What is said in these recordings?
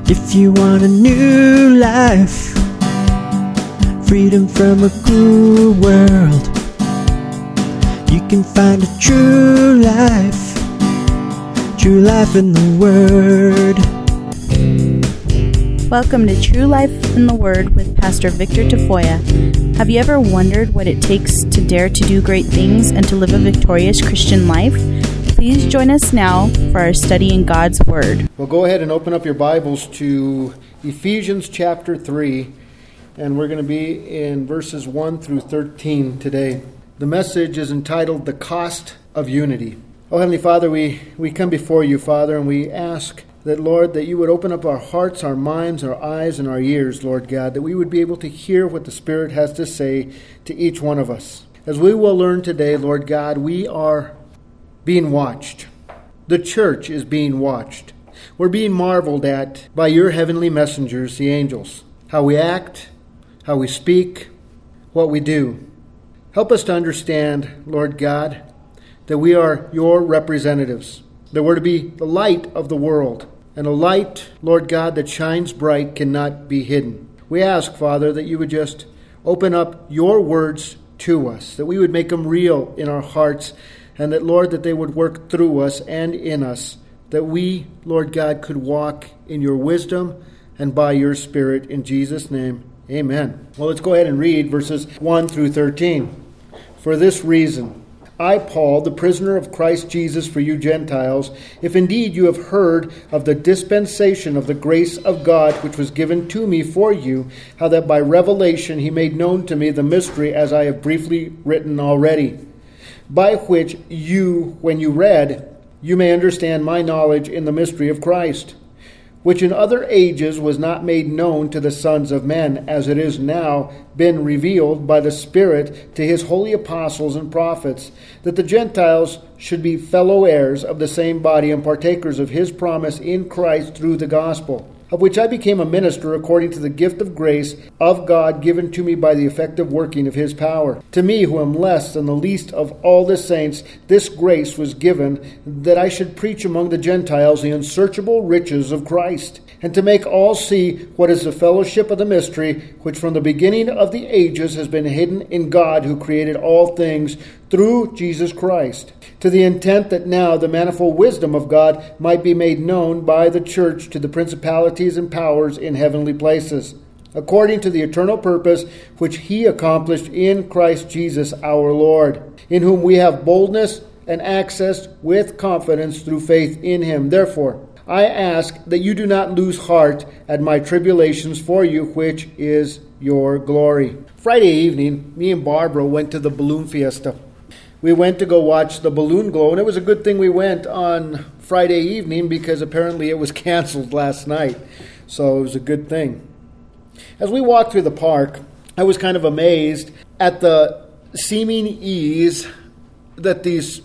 If you want a new life, freedom from a cruel world, you can find a true life in the Word. Welcome to True Life in the Word with Pastor Victor Tafoya. Have you ever wondered what it takes to dare to do great things and to live a victorious Christian life? Please join us now for our study in God's Word. Well, go ahead and open up your Bibles to Ephesians chapter 3, and we're going to be in verses 1 through 13 today. The message is entitled, The Cost of Unity. Oh, Heavenly Father, we come before you, Father, and we ask that, Lord, that you would open up our hearts, our minds, our eyes, and our ears, Lord God, that we would be able to hear what the Spirit has to say to each one of us. As we will learn today, Lord God, we are being watched. The church is being watched. We're being marveled at by your heavenly messengers, the angels. How we act, how we speak, what we do. Help us to understand, Lord God, that we are your representatives, that we're to be the light of the world. And a light, Lord God, that shines bright cannot be hidden. We ask, Father, that you would just open up your words to us, that we would make them real in our hearts, and that, Lord, that they would work through us and in us, that we, Lord God, could walk in your wisdom and by your Spirit. In Jesus' name, amen. Well, let's go ahead and read verses 1 through 13. For this reason, I, Paul, the prisoner of Christ Jesus for you Gentiles, if indeed you have heard of the dispensation of the grace of God which was given to me for you, how that by revelation he made known to me the mystery, as I have briefly written already, by which you, when you read, you may understand my knowledge in the mystery of Christ, which in other ages was not made known to the sons of men, as it is now been revealed by the Spirit to his holy apostles and prophets, that the Gentiles should be fellow heirs of the same body and partakers of his promise in Christ through the gospel, of which I became a minister according to the gift of grace of God given to me by the effective working of his power. To me, who am less than the least of all the saints, this grace was given, that I should preach among the Gentiles the unsearchable riches of Christ, and to make all see what is the fellowship of the mystery, which from the beginning of the ages has been hidden in God, who created all things through Jesus Christ, to the intent that now the manifold wisdom of God might be made known by the church to the principalities and powers in heavenly places, according to the eternal purpose which he accomplished in Christ Jesus our Lord, in whom we have boldness and access with confidence through faith in him. Therefore, I ask that you do not lose heart at my tribulations for you, which is your glory. Friday evening, me and Barbara went to the balloon fiesta. We went to go watch the balloon glow, and it was a good thing we went on Friday evening because apparently it was canceled last night. So it was a good thing. As we walked through the park, I was kind of amazed at the seeming ease that these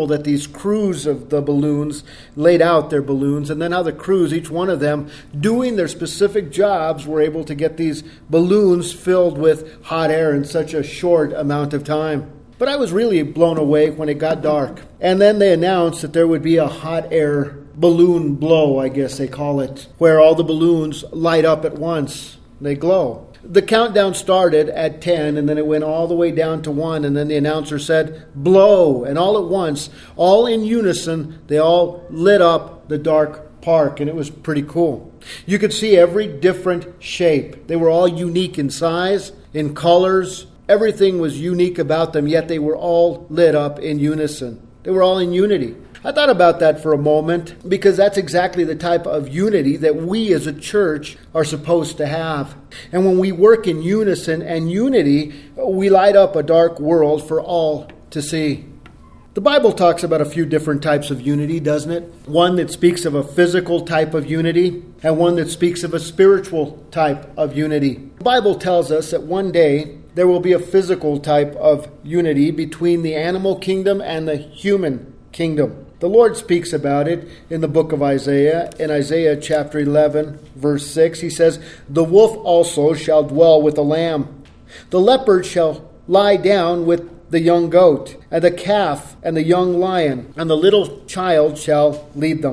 crews of the balloons laid out their balloons, and then how the crews, each one of them, doing their specific jobs, were able to get these balloons filled with hot air in such a short amount of time. But I was really blown away when it got dark. And then they announced that there would be a hot air balloon blow, I guess they call it, where all the balloons light up at once. They glow. The countdown started at 10, and then it went all the way down to 1, and then the announcer said, blow. And all at once, all in unison, they all lit up the dark park, and it was pretty cool. You could see every different shape. They were all unique in size, in colors. Everything was unique about them, yet they were all lit up in unison. They were all in unity. I thought about that for a moment because that's exactly the type of unity that we as a church are supposed to have. And when we work in unison and unity, we light up a dark world for all to see. The Bible talks about a few different types of unity, doesn't it? One that speaks of a physical type of unity and one that speaks of a spiritual type of unity. The Bible tells us that one day there will be a physical type of unity between the animal kingdom and the human kingdom. The Lord speaks about it in the book of Isaiah. In Isaiah chapter 11, verse 6, he says, "The wolf also shall dwell with the lamb. The leopard shall lie down with the young goat, and the calf and the young lion, and the little child shall lead them."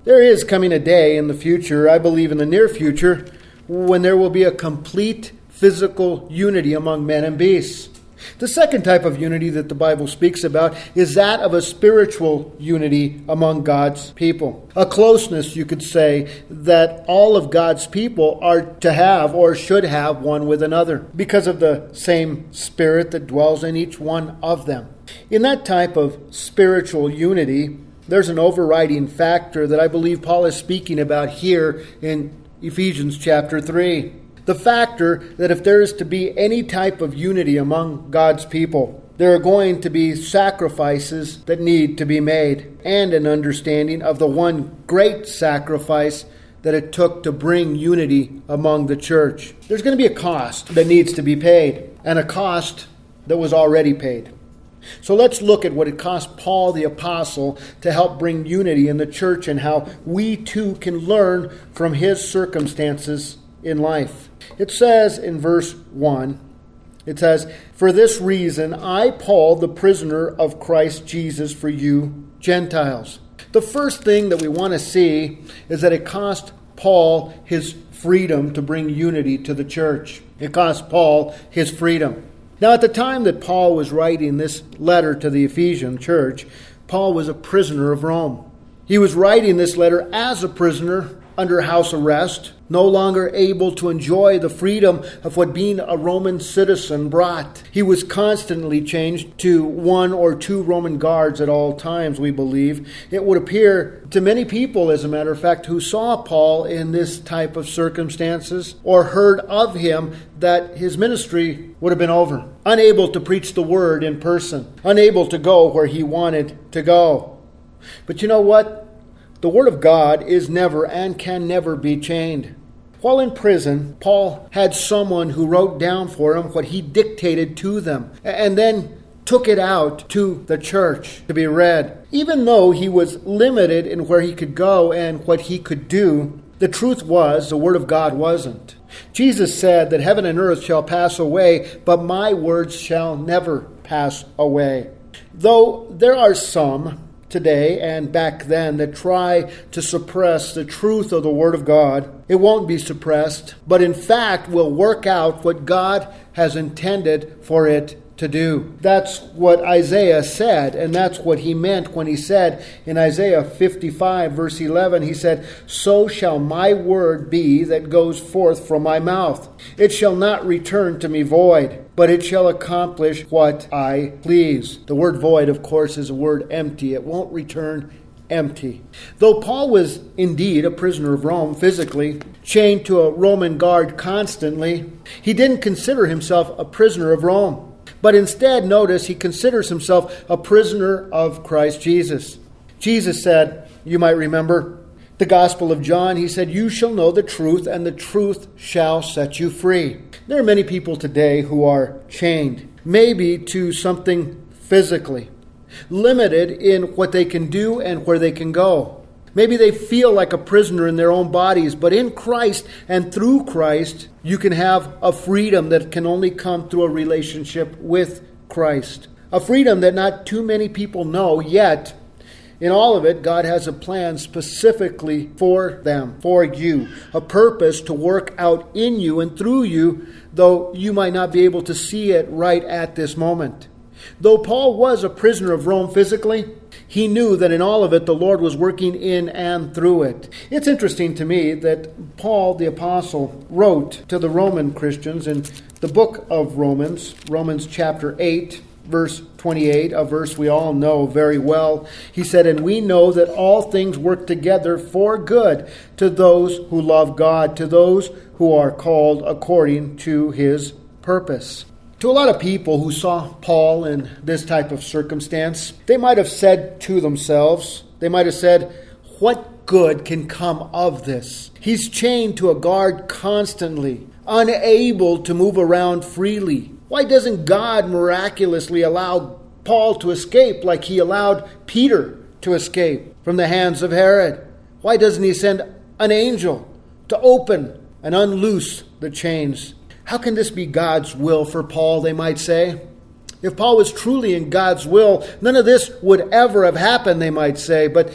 There is coming a day in the future, I believe in the near future, when there will be a complete physical unity among men and beasts. The second type of unity that the Bible speaks about is that of a spiritual unity among God's people. A closeness, you could say, that all of God's people are to have or should have one with another because of the same Spirit that dwells in each one of them. In that type of spiritual unity, there's an overriding factor that I believe Paul is speaking about here in Ephesians chapter 3. The factor that if there is to be any type of unity among God's people, there are going to be sacrifices that need to be made, and an understanding of the one great sacrifice that it took to bring unity among the church. There's going to be a cost that needs to be paid, and a cost that was already paid. So let's look at what it cost Paul the Apostle to help bring unity in the church and how we too can learn from his circumstances in life. It says in verse 1, it says, "For this reason I, Paul, the prisoner of Christ Jesus for you Gentiles." The first thing that we want to see is that it cost Paul his freedom to bring unity to the church. It cost Paul his freedom. Now, at the time that Paul was writing this letter to the Ephesian church, Paul was a prisoner of Rome. He was writing this letter as a prisoner under house arrest, no longer able to enjoy the freedom of what being a Roman citizen brought. He was constantly changed to one or two Roman guards at all times, we believe. It would appear to many people, as a matter of fact, who saw Paul in this type of circumstances or heard of him, that his ministry would have been over. Unable to preach the word in person, unable to go where he wanted to go. But you know what? The Word of God is never and can never be chained. While in prison, Paul had someone who wrote down for him what he dictated to them and then took it out to the church to be read. Even though he was limited in where he could go and what he could do, the truth was the Word of God wasn't. Jesus said that heaven and earth shall pass away, but my words shall never pass away. Though there are some today and back then that try to suppress the truth of the Word of God, it won't be suppressed, but in fact will work out what God has intended for it to do. That's what Isaiah said, and that's what he meant when he said in Isaiah 55 verse 11, he said, "So shall my word be that goes forth from my mouth. It shall not return to me void, but it shall accomplish what I please." The word void, of course, is a word empty. It won't return empty. Though Paul was indeed a prisoner of Rome physically, chained to a Roman guard constantly, he didn't consider himself a prisoner of Rome. But instead, notice, he considers himself a prisoner of Christ Jesus. Jesus said, you might remember, the Gospel of John, he said, "You shall know the truth, and the truth shall set you free." There are many people today who are chained, maybe to something physically, limited in what they can do and where they can go. Maybe they feel like a prisoner in their own bodies, but in Christ and through Christ, you can have a freedom that can only come through a relationship with Christ. A freedom that not too many people know, yet in all of it, God has a plan specifically for them, for you. A purpose to work out in you and through you, though you might not be able to see it right at this moment. Though Paul was a prisoner of Rome physically, he knew that in all of it, the Lord was working in and through it. It's interesting to me that Paul the Apostle wrote to the Roman Christians in the book of Romans, Romans chapter 8, verse 28, a verse we all know very well. He said, "And we know that all things work together for good to those who love God, to those who are called according to his purpose." To a lot of people who saw Paul in this type of circumstance, they might have said to themselves, they might have said, what good can come of this? He's chained to a guard constantly, unable to move around freely. Why doesn't God miraculously allow Paul to escape like he allowed Peter to escape from the hands of Herod? Why doesn't he send an angel to open and unloose the chains? How can this be God's will for Paul, they might say? If Paul was truly in God's will, none of this would ever have happened, they might say. But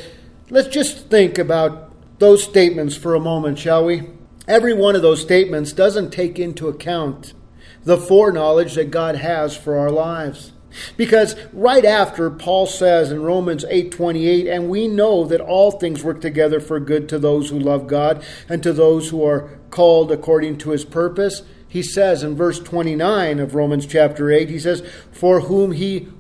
Let's just think about those statements for a moment, shall we? Every one of those statements doesn't take into account the foreknowledge that God has for our lives. Because right after, Paul says in Romans 8:28, and we know that all things work together for good to those who love God and to those who are called according to his purpose. He says in verse 29 of Romans chapter 8, he says, for whom he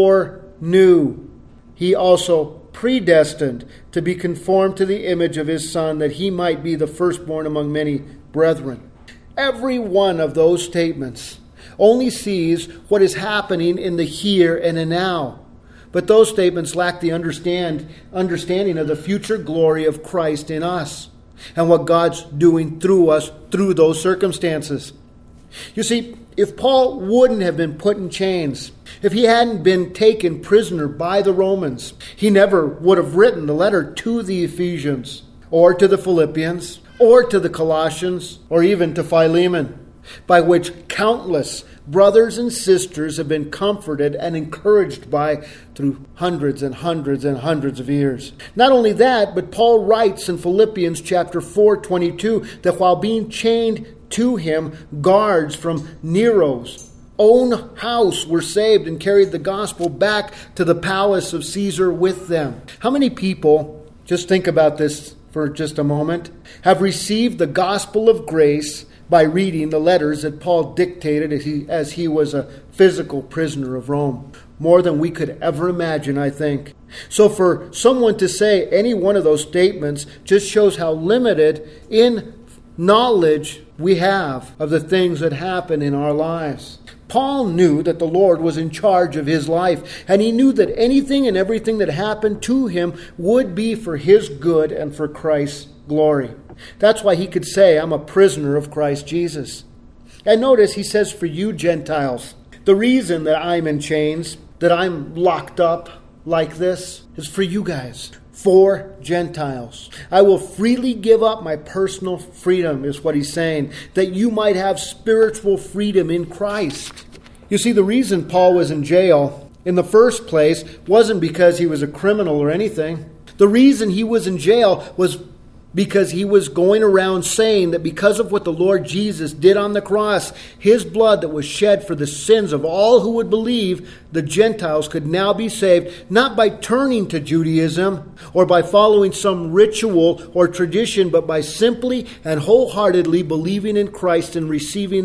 foreknew, he also predestined to be conformed to the image of his Son, that he might be the firstborn among many brethren. Every one of those statements only sees what is happening in the here and the now. But those statements lack the understanding of the future glory of Christ in us and what God's doing through us through those circumstances. You see, if Paul wouldn't have been put in chains, if he hadn't been taken prisoner by the Romans, he never would have written the letter to the Ephesians or to the Philippians or to the Colossians or even to Philemon, by which countless brothers and sisters have been comforted and encouraged by through hundreds and hundreds and hundreds of years. Not only that, but Paul writes in Philippians chapter 4:22 that while being chained to him, guards from Nero's own house were saved and carried the gospel back to the palace of Caesar with them. How many people, just think about this for just a moment, have received the gospel of grace by reading the letters that Paul dictated as he was a physical prisoner of Rome? More than we could ever imagine, I think. So for someone to say any one of those statements just shows how limited in knowledge we have of the things that happen in our lives. Paul knew that the Lord was in charge of his life, and he knew that anything and everything that happened to him would be for his good and for Christ's glory. That's why he could say, I'm a prisoner of Christ Jesus. And notice he says, for you Gentiles. The reason that I'm in chains, that I'm locked up like this, is for you guys. For Gentiles. I will freely give up my personal freedom, is what he's saying, that you might have spiritual freedom in Christ. You see, the reason Paul was in jail in the first place wasn't because he was a criminal or anything. The reason he was in jail was because he was going around saying that because of what the Lord Jesus did on the cross, his blood that was shed for the sins of all who would believe, the Gentiles could now be saved, not by turning to Judaism or by following some ritual or tradition, but by simply and wholeheartedly believing in Christ and receiving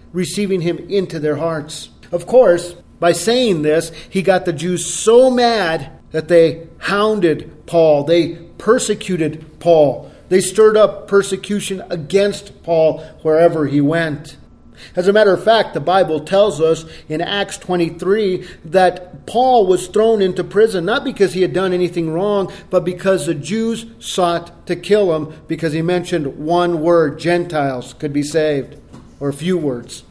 him into their hearts. Of course, by saying this, he got the Jews so mad that they hounded Paul. They persecuted Paul. They stirred up persecution against Paul wherever he went. As a matter of fact, the Bible tells us in Acts 23 that Paul was thrown into prison, not because he had done anything wrong, but because the Jews sought to kill him because he mentioned one word, Gentiles could be saved, or a few words.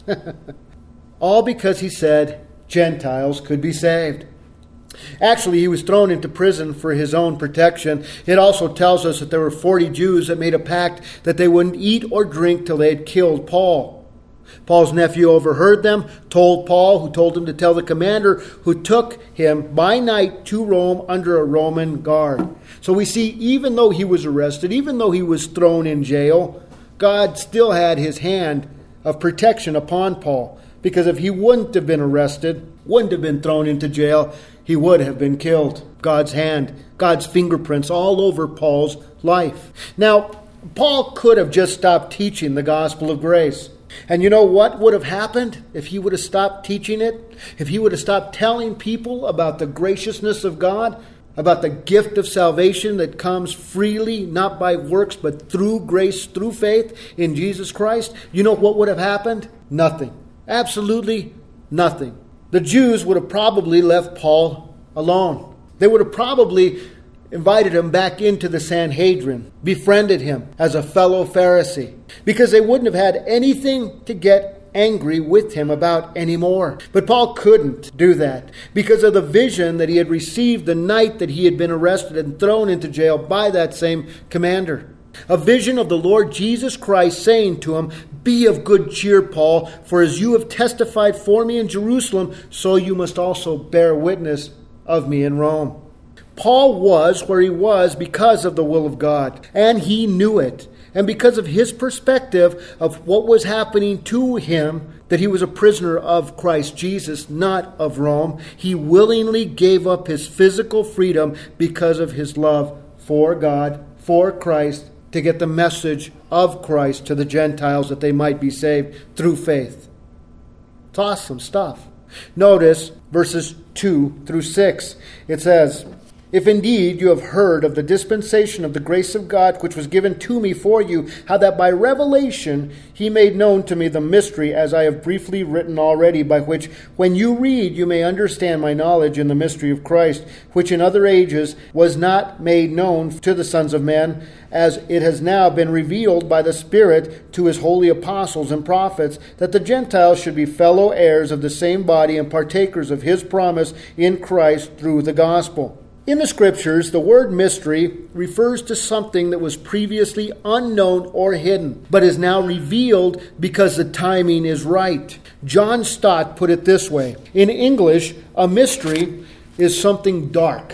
All because he said Gentiles could be saved. Actually, he was thrown into prison for his own protection. It also tells us that there were 40 Jews that made a pact that they wouldn't eat or drink till they had killed Paul. Paul's nephew overheard them, told Paul, who told him to tell the commander, who took him by night to Rome under a Roman guard. So we see, even though he was arrested, even though he was thrown in jail, God still had his hand of protection upon Paul. Because if he wouldn't have been arrested, wouldn't have been thrown into jail, he would have been killed. God's hand, God's fingerprints all over Paul's life. Now, Paul could have just stopped teaching the gospel of grace. And you know what would have happened if he would have stopped teaching it? If he would have stopped telling people about the graciousness of God, about the gift of salvation that comes freely, not by works, but through grace, through faith in Jesus Christ? You know what would have happened? Nothing. Absolutely nothing. The Jews would have probably left Paul alone. They would have probably invited him back into the Sanhedrin, befriended him as a fellow Pharisee, because they wouldn't have had anything to get angry with him about anymore. But Paul couldn't do that because of the vision that he had received the night that he had been arrested and thrown into jail by that same commander. A vision of the Lord Jesus Christ saying to him, "Be of good cheer, Paul, for as you have testified for me in Jerusalem, so you must also bear witness of me in Rome." Paul was where he was because of the will of God, and he knew it. And because of his perspective of what was happening to him, that he was a prisoner of Christ Jesus, not of Rome, he willingly gave up his physical freedom because of his love for God, for Christ, to get the message of Christ to the Gentiles that they might be saved through faith. It's awesome stuff. Notice verses 2 through 6. It says, "If indeed you have heard of the dispensation of the grace of God, which was given to me for you, how that by revelation he made known to me the mystery, as I have briefly written already, by which, when you read, you may understand my knowledge in the mystery of Christ, which in other ages was not made known to the sons of men, as it has now been revealed by the Spirit to his holy apostles and prophets, that the Gentiles should be fellow heirs of the same body and partakers of his promise in Christ through the gospel." In the Scriptures, the word mystery refers to something that was previously unknown or hidden, but is now revealed because the timing is right. John Stott put it this way: in English, a mystery is something dark,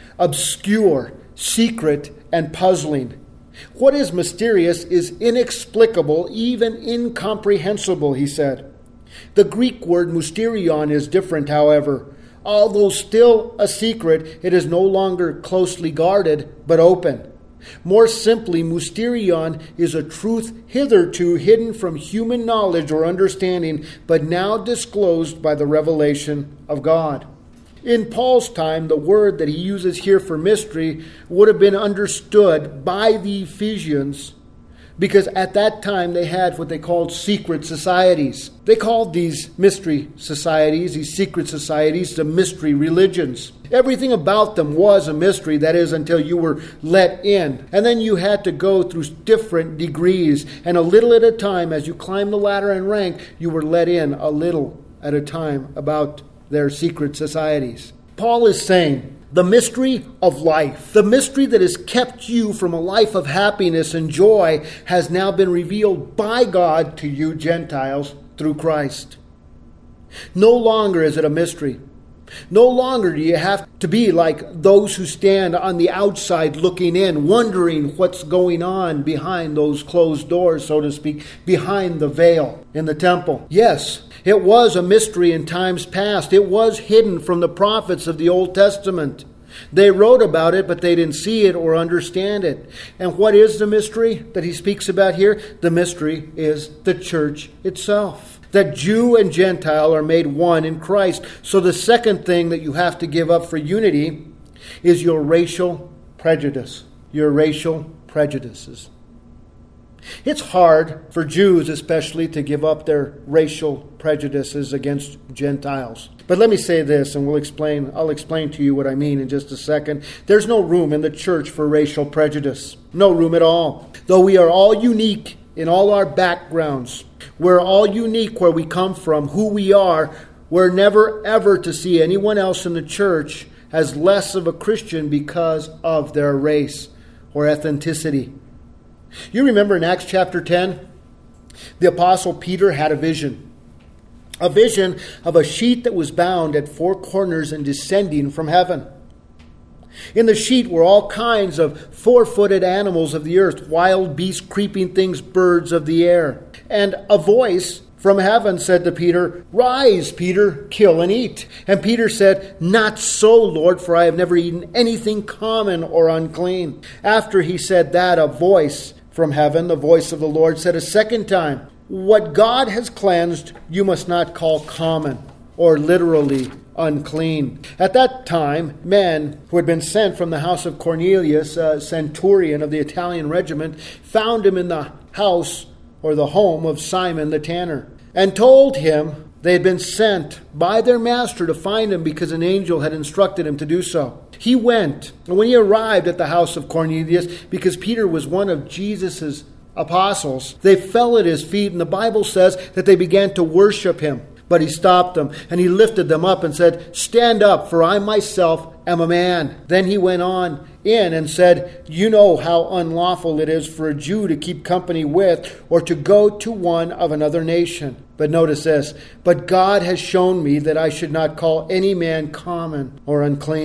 obscure, secret, and puzzling. What is mysterious is inexplicable, even incomprehensible, he said. The Greek word mysterion is different, however. Although still a secret, it is no longer closely guarded, but open. More simply, mysterion is a truth hitherto hidden from human knowledge or understanding, but now disclosed by the revelation of God. In Paul's time, the word that he uses here for mystery would have been understood by the Ephesians, because at that time they had what they called secret societies. They called these mystery societies, these secret societies, the mystery religions. Everything about them was a mystery, that is, until you were let in. And then you had to go through different degrees, and a little at a time, as you climbed the ladder in rank, you were let in a little at a time about their secret societies. Paul is saying, the mystery of life, the mystery that has kept you from a life of happiness and joy, has now been revealed by God to you Gentiles through Christ. No longer is it a mystery. No longer do you have to be like those who stand on the outside looking in, wondering what's going on behind those closed doors, so to speak, behind the veil in the temple. Yes, it was a mystery in times past. It was hidden from the prophets of the Old Testament. They wrote about it, but they didn't see it or understand it. And what is the mystery that he speaks about here? The mystery is the church itself. That Jew and Gentile are made one in Christ. So the second thing that you have to give up for unity is your racial prejudice. Your racial prejudices. It's hard for Jews especially to give up their racial prejudices against Gentiles. But let me say this, and I'll explain to you what I mean in just a second. There's no room in the church for racial prejudice. No room at all. Though we are all unique in all our backgrounds, we're all unique where we come from, who we are, we're never ever to see anyone else in the church as less of a Christian because of their race or ethnicity. You remember in Acts chapter 10, the Apostle Peter had a vision of a sheet that was bound at four corners and descending from heaven. In the sheet were all kinds of four-footed animals of the earth, wild beasts, creeping things, birds of the air. And a voice from heaven said to Peter, "Rise, Peter, kill and eat." And Peter said, "Not so, Lord, for I have never eaten anything common or unclean." After he said that, a voice from heaven, the voice of the Lord, said a second time, "What God has cleansed, you must not call common," or literally unclean. At that time, men who had been sent from the house of Cornelius, a centurion of the Italian regiment, found him in the house or the home of Simon the tanner, and told him they had been sent by their master to find him because an angel had instructed him to do so. He went, and when he arrived at the house of Cornelius, because Peter was one of Jesus' apostles, they fell at his feet, and the Bible says that they began to worship him. But he stopped them, and he lifted them up and said, "Stand up, for I myself am a man." Then he went on in and said, "You know how unlawful it is for a Jew to keep company with or to go to one of another nation. But notice this, but God has shown me that I should not call any man common or unclean.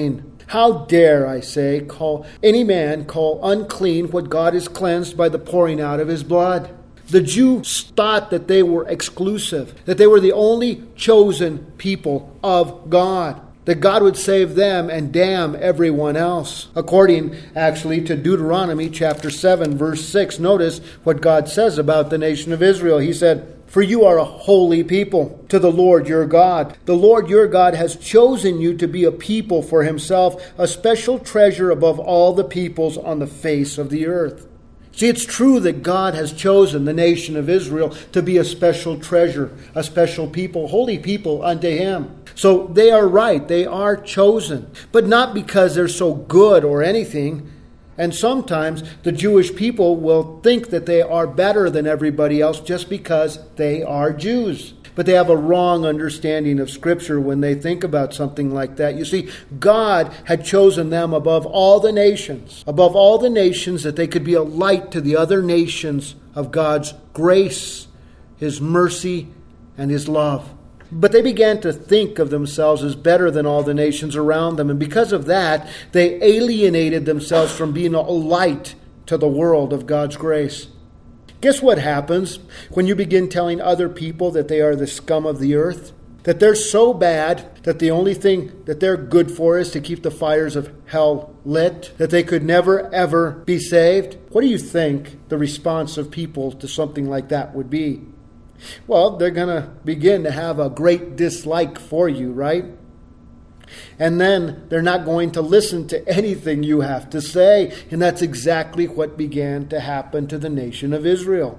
How dare, I say, call any man call unclean what God has cleansed by the pouring out of his blood? The Jews thought that they were exclusive, that they were the only chosen people of God, that God would save them and damn everyone else. According, actually, to Deuteronomy chapter 7, verse 6, notice what God says about the nation of Israel. He said, "For you are a holy people to the Lord your God. The Lord your God has chosen you to be a people for himself, a special treasure above all the peoples on the face of the earth." See, it's true that God has chosen the nation of Israel to be a special treasure, a special people, holy people unto him. So they are right, they are chosen, but not because they're so good or anything. And sometimes the Jewish people will think that they are better than everybody else just because they are Jews. But they have a wrong understanding of Scripture when they think about something like that. You see, God had chosen them above all the nations, that they could be a light to the other nations of God's grace, his mercy, and his love. But they began to think of themselves as better than all the nations around them. And because of that, they alienated themselves from being a light to the world of God's grace. Guess what happens when you begin telling other people that they are the scum of the earth? That they're so bad that the only thing that they're good for is to keep the fires of hell lit? That they could never, ever be saved? What do you think the response of people to something like that would be? Well, they're going to begin to have a great dislike for you, right? And then they're not going to listen to anything you have to say. And that's exactly what began to happen to the nation of Israel.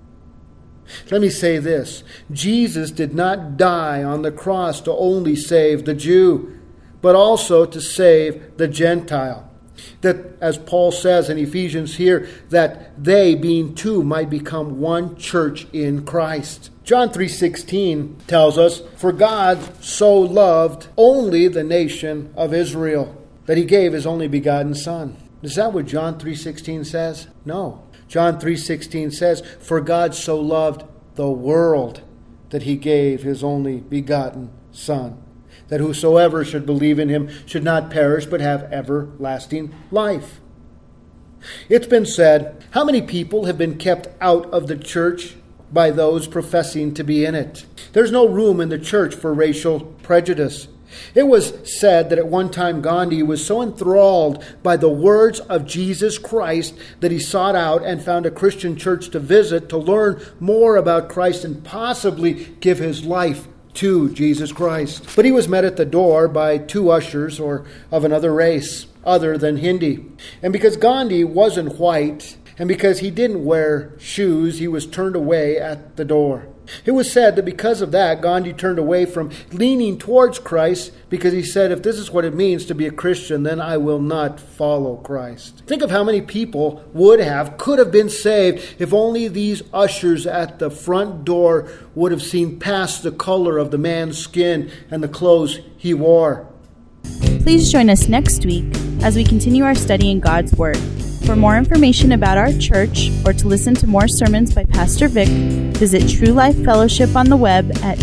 Let me say this. Jesus did not die on the cross to only save the Jew, but also to save the Gentile. That, as Paul says in Ephesians here, that they, being two, might become one church in Christ. John 3:16 tells us, "For God so loved only the nation of Israel, that he gave his only begotten Son." Is that what John 3:16 says? No. John 3:16 says, "For God so loved the world, that he gave his only begotten Son, that whosoever should believe in him should not perish but have everlasting life." It's been said, how many people have been kept out of the church by those professing to be in it? There's no room in the church for racial prejudice. It was said that at one time Gandhi was so enthralled by the words of Jesus Christ that he sought out and found a Christian church to visit to learn more about Christ and possibly give his life to Jesus Christ. But he was met at the door by two ushers or of another race other than Hindi. And because Gandhi wasn't white, and because he didn't wear shoes, he was turned away at the door. It was said that because of that, Gandhi turned away from leaning towards Christ because he said, if this is what it means to be a Christian, then I will not follow Christ. Think of how many people could have been saved if only these ushers at the front door would have seen past the color of the man's skin and the clothes he wore. Please join us next week as we continue our study in God's Word. For more information about our church or to listen to more sermons by Pastor Vic, visit True Life Fellowship on the web at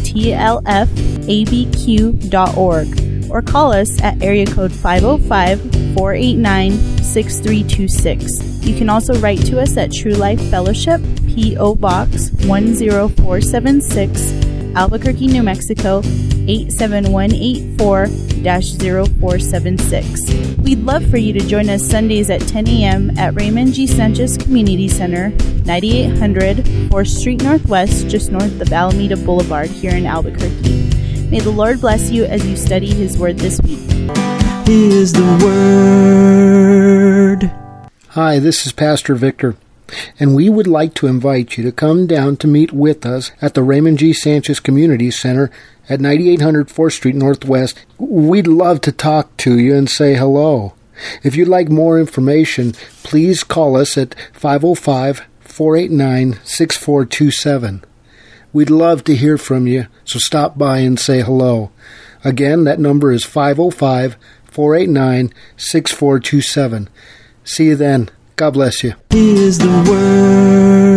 tlfabq.org or call us at area code 505-489-6326. You can also write to us at True Life Fellowship, P.O. Box 10476, Albuquerque, New Mexico 87184-0476. We'd love for you to join us Sundays at 10 a.m. at Raymond G. Sanchez Community Center, 9800 4th Street Northwest, just north of Alameda Boulevard here in Albuquerque. May the Lord bless you as you study His Word this week. He is the Word. Hi, this is Pastor Victor, and we would like to invite you to come down to meet with us at the Raymond G. Sanchez Community Center at 9800 4th Street Northwest. We'd love to talk to you and say hello. If you'd like more information, please call us at 505-489-6427. We'd love to hear from you, so stop by and say hello. Again, that number is 505-489-6427. See you then. God bless you. He is the Word.